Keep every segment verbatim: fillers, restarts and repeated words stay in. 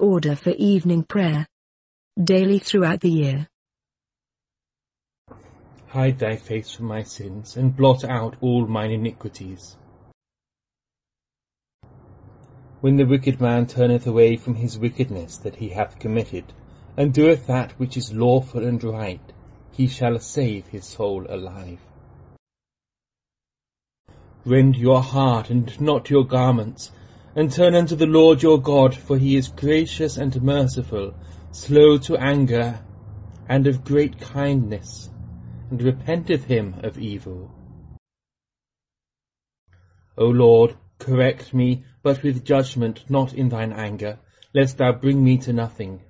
order for evening prayer. Daily throughout the year. Hide thy face from my sins, and blot out all mine iniquities. When the wicked man turneth away from his wickedness that he hath committed, and doeth that which is lawful and right, he shall save his soul alive. Rend your heart and not your garments, and turn unto the Lord your God, for he is gracious and merciful, slow to anger, and of great kindness, and repenteth him of evil. O Lord, correct me, but with judgment, not in thine anger, lest thou bring me to nothing.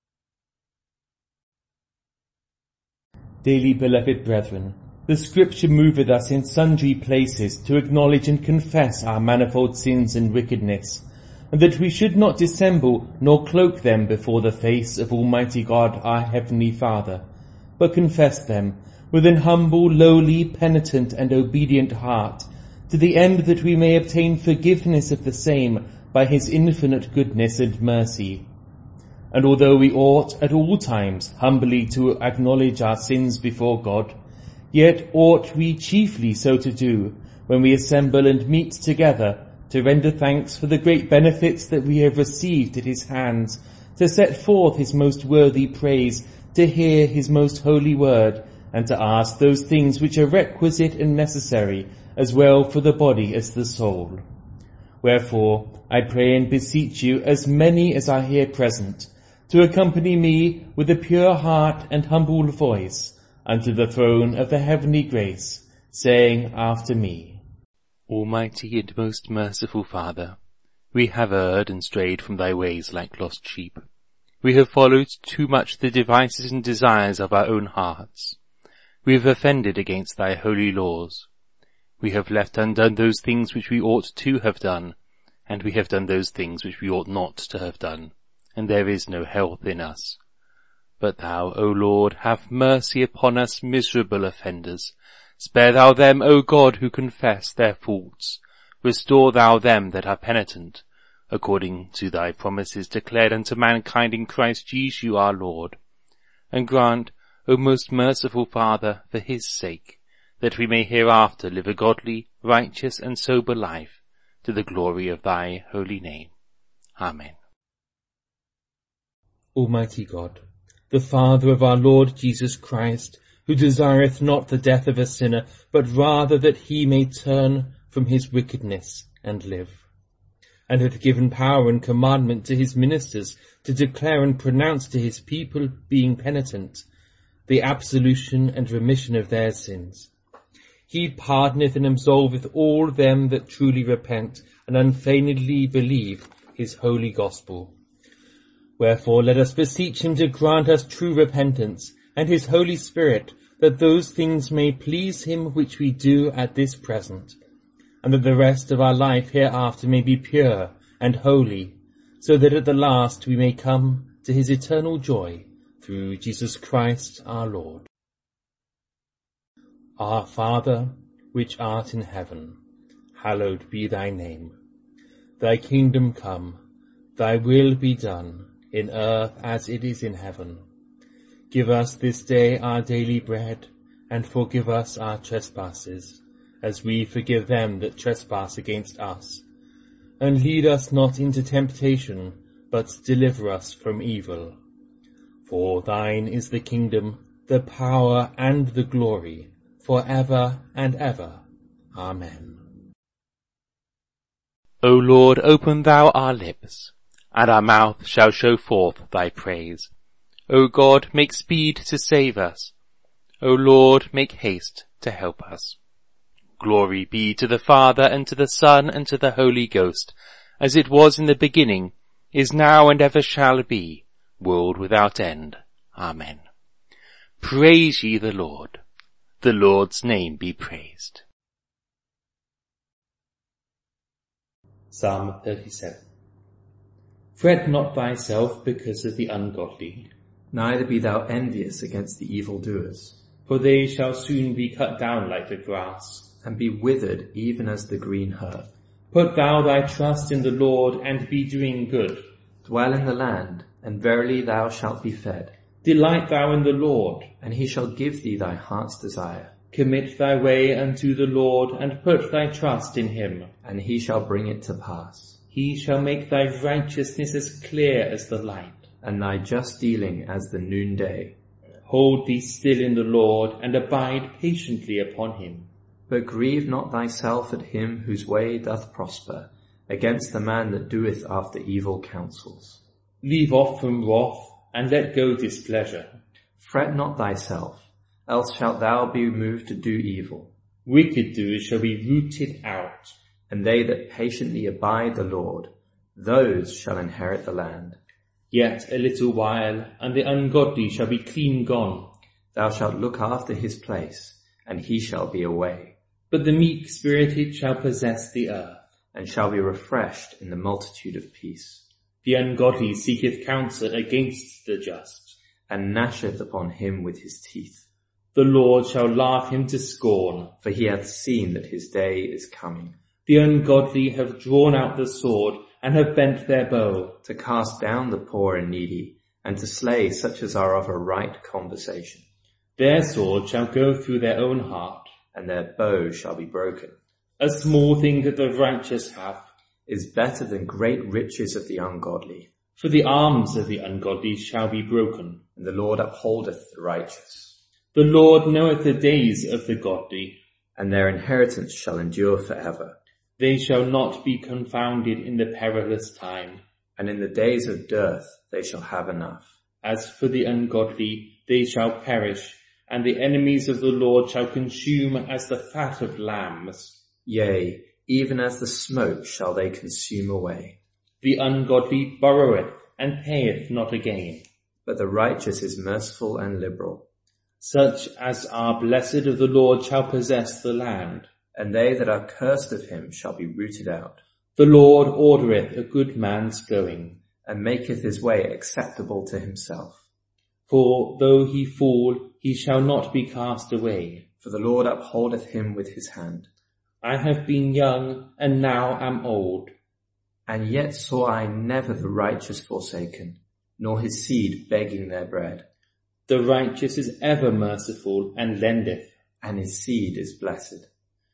Dearly beloved brethren, the Scripture moveth us in sundry places to acknowledge and confess our manifold sins and wickedness, and that we should not dissemble nor cloak them before the face of Almighty God our Heavenly Father, but confess them with an humble, lowly, penitent, and obedient heart, to the end that we may obtain forgiveness of the same by his infinite goodness and mercy. And although we ought at all times humbly to acknowledge our sins before God, yet ought we chiefly so to do when we assemble and meet together to render thanks for the great benefits that we have received at his hands, to set forth his most worthy praise, to hear his most holy word, and to ask those things which are requisite and necessary, as well for the body as the soul. Wherefore, I pray and beseech you, as many as are here present, to accompany me with a pure heart and humble voice unto the throne of the heavenly grace, saying after me, Almighty and most merciful Father, we have erred and strayed from thy ways like lost sheep. We have followed too much the devices and desires of our own hearts. We have offended against thy holy laws. We have left undone those things which we ought to have done, and we have done those things which we ought not to have done, and there is no health in us. But thou, O Lord, have mercy upon us miserable offenders. Spare thou them, O God, who confess their faults. Restore thou them that are penitent, according to thy promises declared unto mankind in Christ Jesus our Lord. And grant, O most merciful Father, for his sake, that we may hereafter live a godly, righteous, and sober life, to the glory of thy holy name. Amen. Almighty God, the Father of our Lord Jesus Christ, who desireth not the death of a sinner, but rather that he may turn from his wickedness and live, and hath given power and commandment to his ministers to declare and pronounce to his people, being penitent, the absolution and remission of their sins. He pardoneth and absolveth all them that truly repent and unfeignedly believe his holy gospel. Wherefore let us beseech him to grant us true repentance, and his Holy Spirit, that those things may please him which we do at this present, and that the rest of our life hereafter may be pure and holy, so that at the last we may come to his eternal joy, through Jesus Christ our Lord. Our Father, which art in heaven, hallowed be thy name. Thy kingdom come, thy will be done, in earth as it is in heaven. Give us this day our daily bread, and forgive us our trespasses, as we forgive them that trespass against us. And lead us not into temptation, but deliver us from evil. For thine is the kingdom, the power, and the glory, for ever and ever. Amen. O Lord, open thou our lips, and our mouth shall show forth thy praise. O God, make speed to save us. O Lord, make haste to help us. Glory be to the Father, and to the Son, and to the Holy Ghost, as it was in the beginning, is now, and ever shall be, world without end. Amen. Praise ye the Lord. The Lord's name be praised. Psalm thirty-seven. Fret not thyself because of the ungodly, neither be thou envious against the evildoers. For they shall soon be cut down like the grass, and be withered even as the green herb. Put thou thy trust in the Lord, and be doing good. Dwell in the land, and verily thou shalt be fed. Delight thou in the Lord, And he shall give thee thy heart's desire. commit thy way unto the Lord, and put thy trust in him. And he shall bring it to pass. He shall make thy righteousness as clear as the light. And thy just dealing as the noonday. Hold thee still in the Lord, and abide patiently upon him. But grieve not thyself at him whose way doth prosper, against the man that doeth after evil counsels. Leave off from wrath, and let go displeasure. Fret not thyself, else shalt thou be moved to do evil. Wicked doers shall be rooted out. And they that patiently abide the Lord, those shall inherit the land. Yet a little while, and the ungodly shall be clean gone. Thou shalt look after his place, and he shall be away. But the meek-spirited shall possess the earth. And shall be refreshed in the multitude of peace. The ungodly seeketh counsel against the just. And gnasheth upon him with his teeth. The Lord shall laugh him to scorn. For he hath seen that his day is coming. The ungodly have drawn out the sword, and have bent their bow. To cast down the poor and needy, and to slay such as are of a right conversation. Their sword shall go through their own heart. And their bow shall be broken. A small thing that the righteous have is better than great riches of the ungodly. For the arms of the ungodly shall be broken. And the Lord upholdeth the righteous. The Lord knoweth the days of the godly. And their inheritance shall endure forever. They shall not be confounded in the perilous time. And in the days of dearth they shall have enough. As for the ungodly, they shall perish, and the enemies of the Lord shall consume as the fat of lambs. Yea, even as the smoke shall they consume away. The ungodly borroweth, and payeth not again. But the righteous is merciful and liberal. Such as are blessed of the Lord shall possess the land. And they that are cursed of him shall be rooted out. The Lord ordereth a good man's going, and maketh his way acceptable to himself. For though he fall, he shall not be cast away. For the Lord upholdeth him with his hand. I have been young, and now am old. And yet saw I never the righteous forsaken, nor his seed begging their bread. The righteous is ever merciful, and lendeth, and his seed is blessed.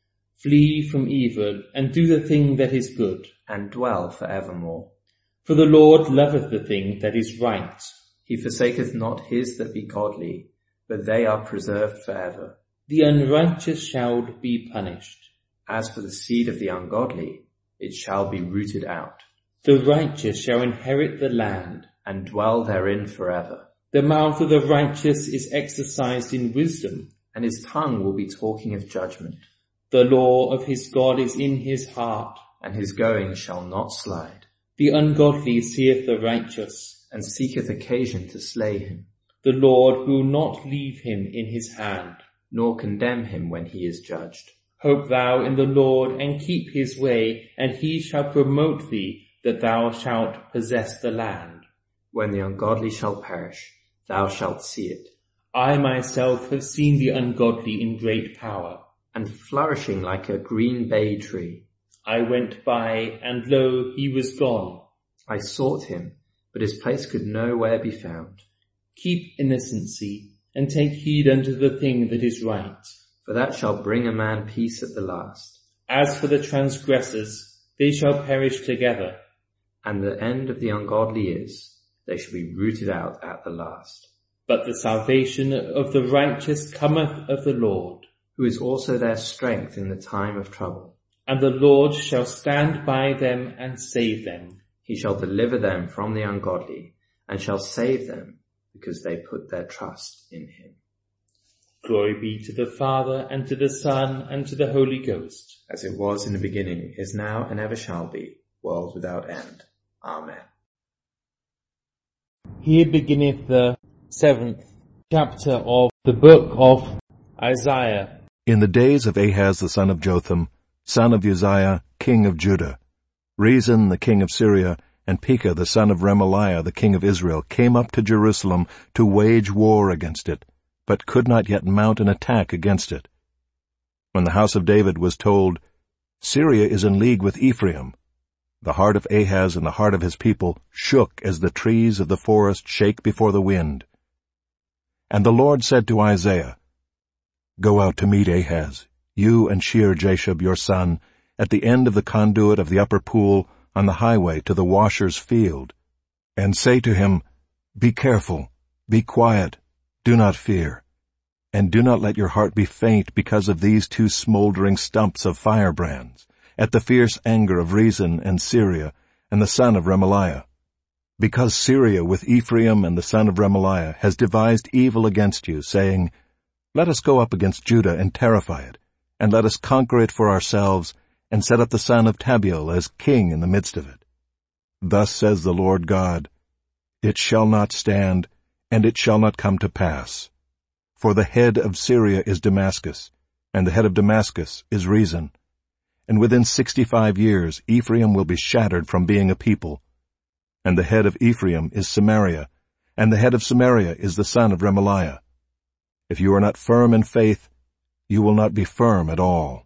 Flee from evil, and do the thing that is good, and dwell for evermore. For the Lord loveth the thing that is right. He forsaketh not his that be godly, but they are preserved for ever. The unrighteous shall be punished. As for the seed of the ungodly, it shall be rooted out. The righteous shall inherit the land, and dwell therein forever. The mouth of the righteous is exercised in wisdom, and his tongue will be talking of judgment. The law of his God is in his heart, and his going shall not slide. The ungodly seeth the righteous, and seeketh occasion to slay him. The Lord will not leave him in his hand, nor condemn him when he is judged. Hope thou in the Lord, and keep his way, and he shall promote thee, that thou shalt possess the land. When the ungodly shall perish, thou shalt see it. I myself have seen the ungodly in great power, and flourishing like a green bay tree. I went by, and lo, he was gone. I sought him, but his place could nowhere be found. Keep innocency, and take heed unto the thing that is right. For that shall bring a man peace at the last. As for the transgressors, they shall perish together. And the end of the ungodly is, they shall be rooted out at the last. But the salvation of the righteous cometh of the Lord, who is also their strength in the time of trouble. And the Lord shall stand by them and save them. He shall deliver them from the ungodly, and shall save them, because they put their trust in him. Glory be to the Father, and to the Son, and to the Holy Ghost. As it was in the beginning, is now, and ever shall be, world without end. Amen. Here beginneth the seventh chapter of the book of Isaiah. In the days of Ahaz the son of Jotham, son of Uzziah, king of Judah, Rezin the king of Syria, and Pekah the son of Remaliah the king of Israel came up to Jerusalem to wage war against it, but could not yet mount an attack against it. When the house of David was told, Syria is in league with Ephraim, The heart of Ahaz and the heart of his people shook as the trees of the forest shake before the wind. And the Lord said to Isaiah, Go out to meet Ahaz, you and Shear-Jashub your son, at the end of the conduit of the upper pool, on the highway to the washer's field, and say to him, Be careful, be quiet, do not fear, and do not let your heart be faint because of these two smoldering stumps of firebrands, at the fierce anger of Rezin and Syria and the son of Remaliah. Because Syria with Ephraim and the son of Remaliah has devised evil against you, saying, Let us go up against Judah and terrify it, and let us conquer it for ourselves, and set up the son of Tabiel as king in the midst of it. Thus says the Lord God, It shall not stand, and it shall not come to pass. For the head of Syria is Damascus, and the head of Damascus is Rezin. And within sixty-five years Ephraim will be shattered from being a people. And the head of Ephraim is Samaria, and the head of Samaria is the son of Remaliah. If you are not firm in faith, you will not be firm at all.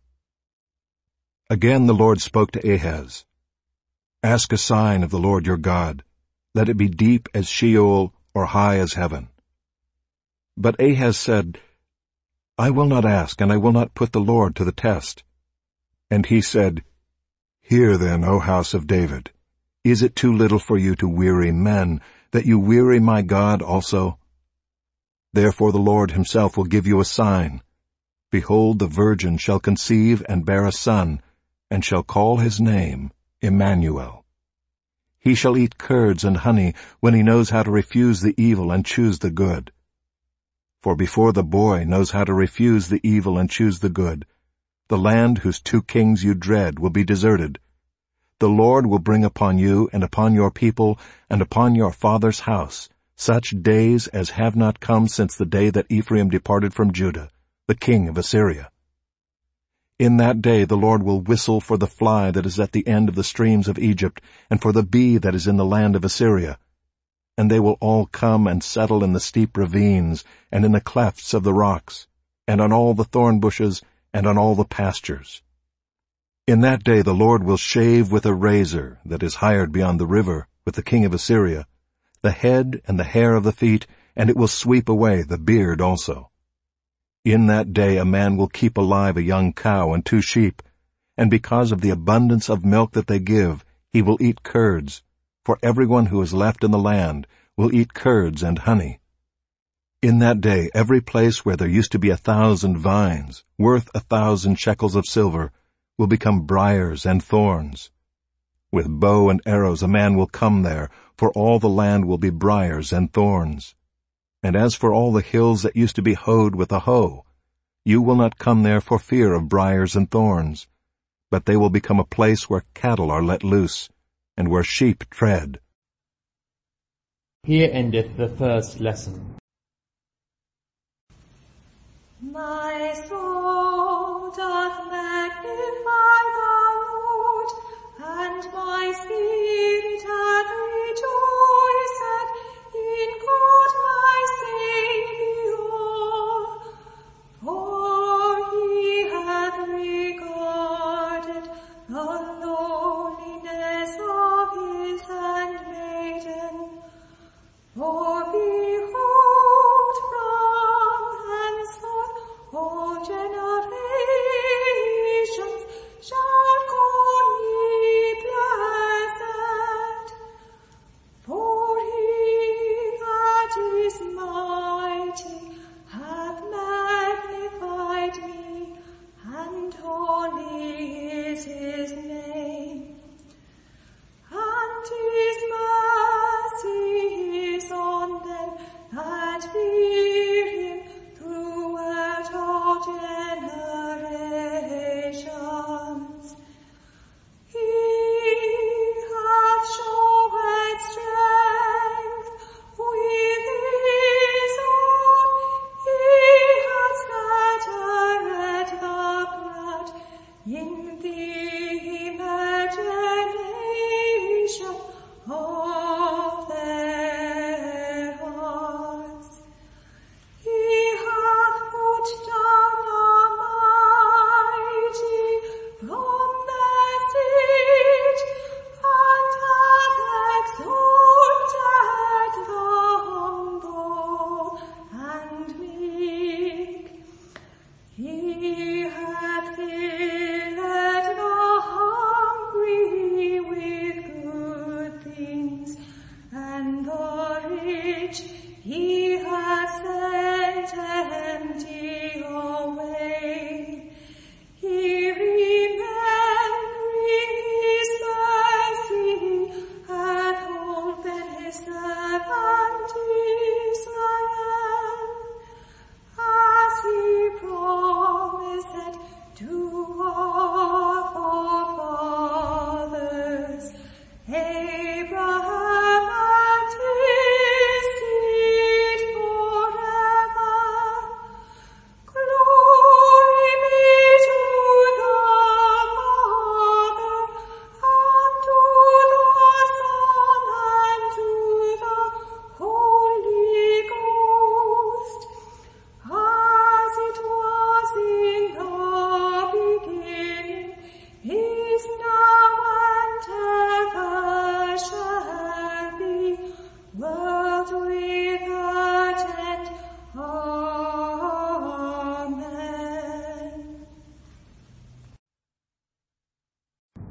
Again the Lord spoke to Ahaz, Ask a sign of the Lord your God. Let it be deep as Sheol or high as heaven. But Ahaz said, I will not ask, and I will not put the Lord to the test. And he said, Hear then, O house of David, is it too little for you to weary men, that you weary my God also? Therefore the Lord himself will give you a sign. Behold, the virgin shall conceive and bear a son, and shall call his name Emmanuel. He shall eat curds and honey when he knows how to refuse the evil and choose the good. For before the boy knows how to refuse the evil and choose the good, the land whose two kings you dread will be deserted. The Lord will bring upon you and upon your people and upon your father's house such days as have not come since the day that Ephraim departed from Judah, the king of Assyria. In that day the Lord will whistle for the fly that is at the end of the streams of Egypt, and for the bee that is in the land of Assyria. And they will all come and settle in the steep ravines, and in the clefts of the rocks, and on all the thorn bushes, and on all the pastures. In that day the Lord will shave with a razor that is hired beyond the river with the king of Assyria, the head and the hair of the feet, and it will sweep away the beard also. In that day a man will keep alive a young cow and two sheep, and because of the abundance of milk that they give, he will eat curds, for everyone who is left in the land will eat curds and honey. In that day every place where there used to be a thousand vines, worth a thousand shekels of silver, will become briars and thorns. With bow and arrows a man will come there, for all the land will be briars and thorns. And as for all the hills that used to be hoed with a hoe, you will not come there for fear of briars and thorns, but they will become a place where cattle are let loose, and where sheep tread. Here endeth the first lesson. My soul doth magnify the Lord, and my spirit hath rejoiced in God my Saviour. For he hath regarded the lowliness of his handmaiden. For behold, from henceforth all generations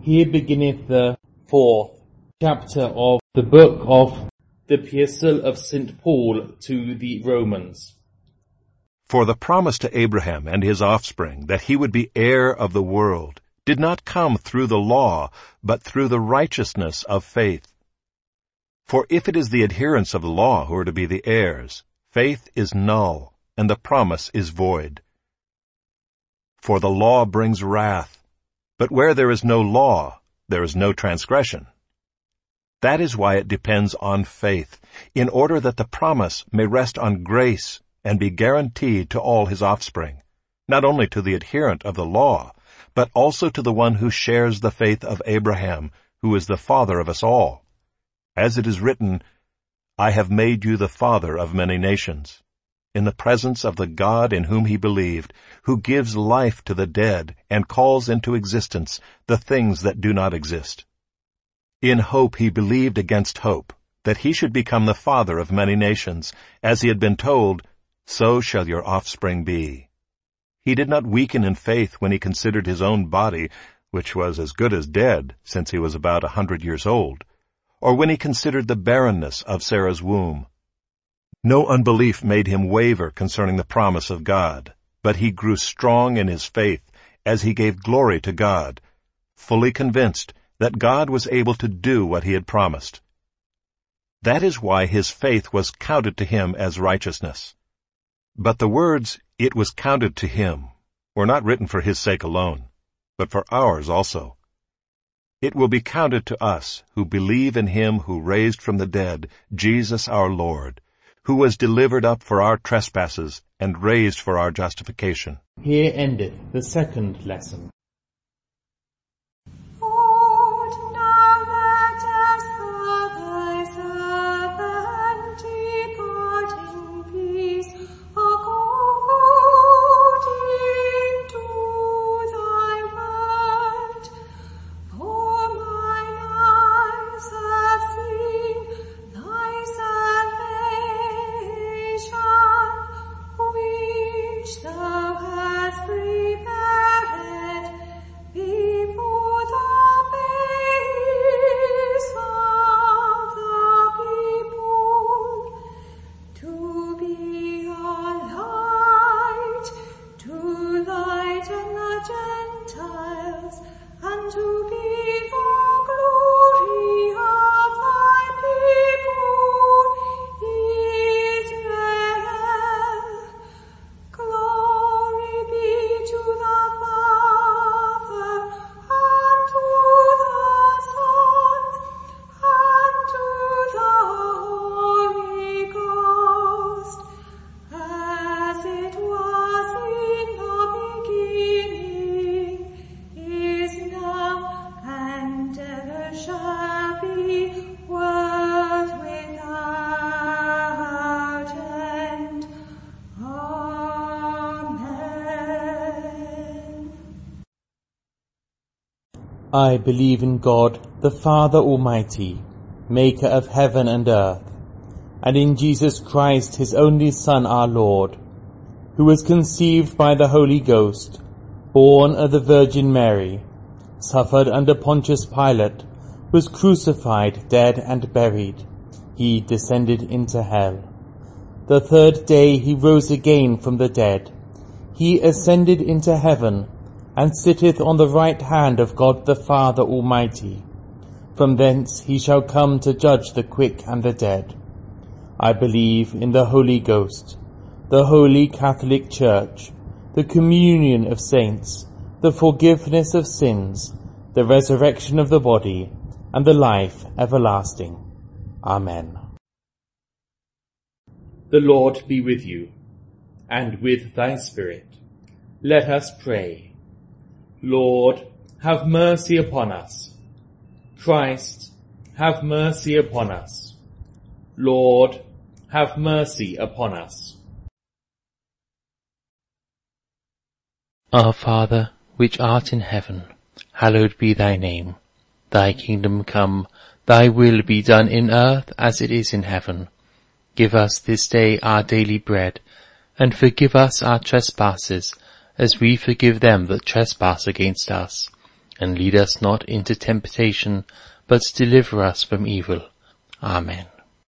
Here beginneth the fourth chapter of the book of the Epistle of Saint Paul to the Romans. For the promise to Abraham and his offspring that he would be heir of the world did not come through the law, but through the righteousness of faith. For if it is the adherents of the law who are to be the heirs, faith is null, and the promise is void. For the law brings wrath, but where there is no law, there is no transgression. That is why it depends on faith, in order that the promise may rest on grace and be guaranteed to all his offspring, not only to the adherent of the law, but also to the one who shares the faith of Abraham, who is the father of us all. As it is written, I have made you the father of many nations, in the presence of the God in whom he believed, who gives life to the dead and calls into existence the things that do not exist. In hope he believed against hope, that he should become the father of many nations, as he had been told, so shall your offspring be. He did not weaken in faith when he considered his own body, which was as good as dead, since he was about a hundred years old, or when he considered the barrenness of Sarah's womb. No unbelief made him waver concerning the promise of God, but he grew strong in his faith as he gave glory to God, fully convinced that God was able to do what he had promised. That is why his faith was counted to him as righteousness. But the words, "it was counted to him," were not written for his sake alone, but for ours also. It will be counted to us who believe in him who raised from the dead Jesus our Lord, who was delivered up for our trespasses and raised for our justification. Here endeth the second lesson. Lord, now lettest thou thy servant depart in peace, according to thy word. For mine eyes have seen thy salvation, which thou hast prepared before the face of the people, to be a light to lighten the Gentiles, and to be the glory of thy people Israel. Glory be to the Father, and to the Son, and to the Holy Ghost, as it was in the beginning, is now, and ever shall be, world without end. Amen. I believe in God, the Father Almighty, maker of heaven and earth, and in Jesus Christ, his only Son, our Lord, who was conceived by the Holy Ghost, born of the Virgin Mary, suffered under Pontius Pilate, was crucified, dead, and buried. He descended into hell. The third day he rose again from the dead. He ascended into heaven, and sitteth on the right hand of God the Father Almighty. From thence he shall come to judge the quick and the dead. I believe in the Holy Ghost, the Holy Catholic Church, the communion of saints, the forgiveness of sins, the resurrection of the body, and the life everlasting. Amen. The Lord be with you, and with thy spirit. Let us pray. Lord, have mercy upon us. Christ, have mercy upon us. Lord, have mercy upon us. Our Father, which art in heaven, hallowed be thy name. Thy kingdom come, thy will be done in earth as it is in heaven. Give us this day our daily bread, and forgive us our trespasses, as we forgive them that trespass against us. and lead us not into temptation, but deliver us from evil. Amen.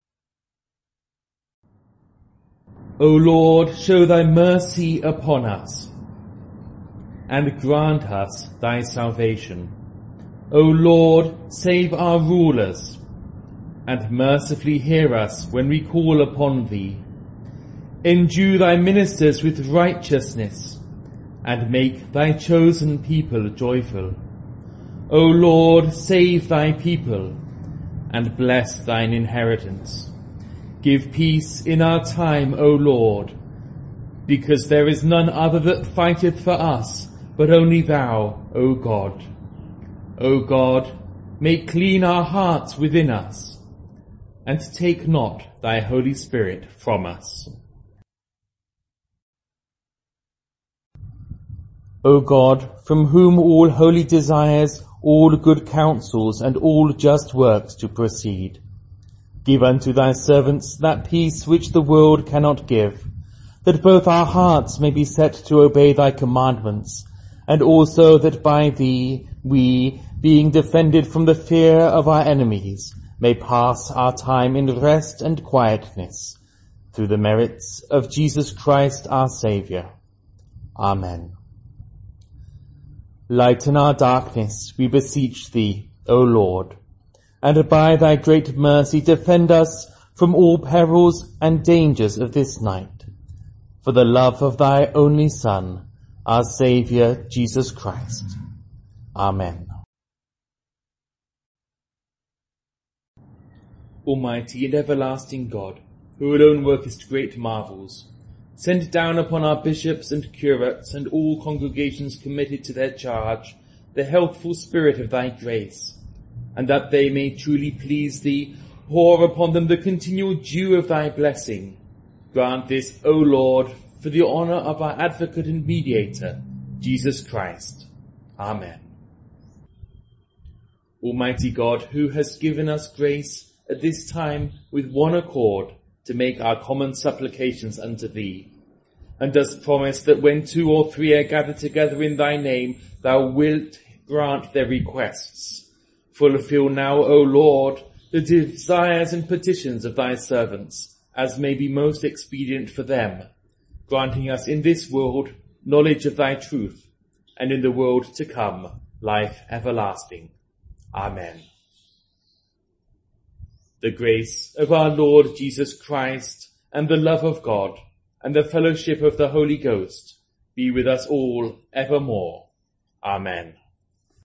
O Lord, show thy mercy upon us, and grant us thy salvation. O Lord, save our rulers, and mercifully hear us when we call upon thee. Endue thy ministers with righteousness, and make thy chosen people joyful. O Lord, save thy people, and bless thine inheritance. Give peace in our time, O Lord, because there is none other that fighteth for us, but only thou, O God. O God, make clean our hearts within us, and take not thy Holy Spirit from us. O God, from whom all holy desires, all good counsels, and all just works to proceed, give unto thy servants that peace which the world cannot give, that both our hearts may be set to obey thy commandments, and also that by thee we, being defended from the fear of our enemies, may pass our time in rest and quietness, through the merits of Jesus Christ our Saviour. Amen. Lighten our darkness, we beseech thee, O Lord, and by thy great mercy defend us from all perils and dangers of this night, for the love of thy only Son, our Saviour, Jesus Christ. Amen. Almighty and everlasting God, who alone workest great marvels, send down upon our bishops and curates and all congregations committed to their charge the healthful spirit of thy grace, and that they may truly please thee, pour upon them the continual dew of thy blessing. Grant this, O Lord, for the honour of our advocate and mediator, Jesus Christ. Amen. Almighty God, who hast given us grace at this time with one accord to make our common supplications unto thee, and dost promise that when two or three are gathered together in thy name, thou wilt grant their requests. Fulfill now, O Lord, the desires and petitions of thy servants, as may be most expedient for them, granting us in this world knowledge of thy truth, and in the world to come life everlasting. Amen. The grace of our Lord Jesus Christ, and the love of God, and the fellowship of the Holy Ghost be with us all evermore. Amen.